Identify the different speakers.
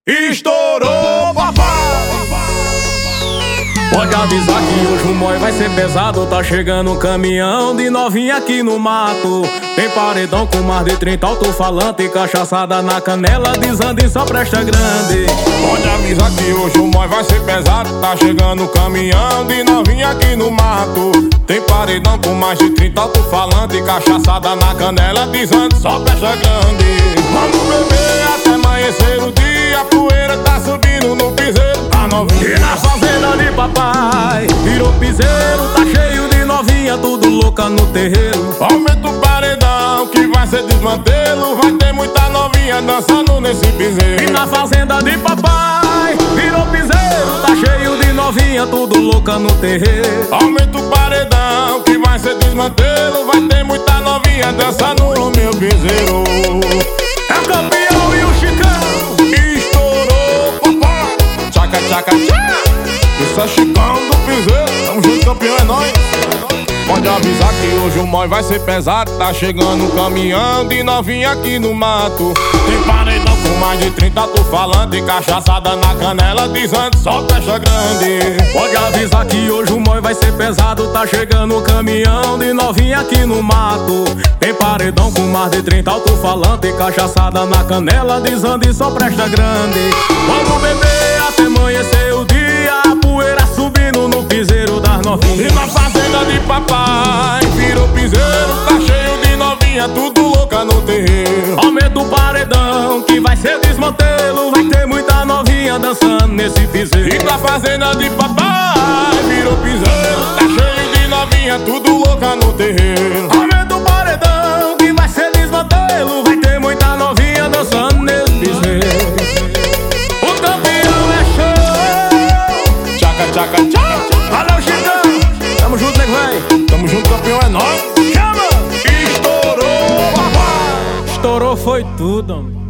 Speaker 1: Estourou, papai!
Speaker 2: Pode avisar que hoje o mói vai ser pesado. Tá chegando um caminhão de novinha aqui no mato. Tem paredão com mais de 30 alto-falante, cachaçada na canela, desande só presta grande.
Speaker 1: Pode avisar que hoje o mói vai ser pesado. Tá chegando um caminhão de novinha aqui no mato. Tem paredão com mais de 30 alto-falante, cachaçada na canela, desande só presta grande. Vamos beber até amanhecer o dia, a poeira tá subindo no piseiro, tá novinha.
Speaker 2: E na fazenda de papai virou piseiro, tá cheio de novinha, tudo louca no terreiro.
Speaker 1: Aumenta o paredão que vai ser desmantelo, vai ter muita novinha dançando nesse piseiro.
Speaker 2: E na fazenda de papai virou piseiro, tá cheio de novinha, tudo louca no terreiro.
Speaker 1: Aumenta o paredão que vai ser desmantelo, vai ter muita novinha dançando no meu piseiro.
Speaker 2: É o campeão e o Chicão.
Speaker 1: Estourou, papai! Tchaca, tchaca, tchaca! Isso é Chicão do piseiro, tamo junto, campeão, é nóis! Pode avisar que hoje o mói vai ser pesado. Tá chegando um caminhão de novinha aqui no mato. Tem paredão com mais de 30 alto-falante, cachaçada na canela, desande só pecha grande.
Speaker 2: Pode avisar que hoje o mói vai ser pesado. Tá chegando um caminhão de novinha aqui no mato. Tem paredão com mais de 30 alto-falante, cachaçada na canela, desande só presta grande. Vamos beber até amanhecer o dia, a poeira subindo no piseiro das novinhas.
Speaker 1: E na fazenda de papai virou piseiro, tá cheio de novinha, tudo louca no terreiro.
Speaker 2: Aumenta o paredão que vai ser desmantelo, vai ter muita novinha dançando nesse piseiro.
Speaker 1: E na fazenda de papai virou piseiro, tá cheio de novinha, tudo louca no terreiro.
Speaker 2: Aumenta o paredão que vai ser desmantelo, vai ter muita novinha dançando nesse piseiro. O campeão é show.
Speaker 1: Tchaca, tchaca, tchaca.
Speaker 2: Valeu, Chicão. Tamo junto, nego véi.
Speaker 1: Tamo junto, campeão, é nóis.
Speaker 2: Chama!
Speaker 1: Estourou, papai!
Speaker 2: Estourou foi tudo, homem.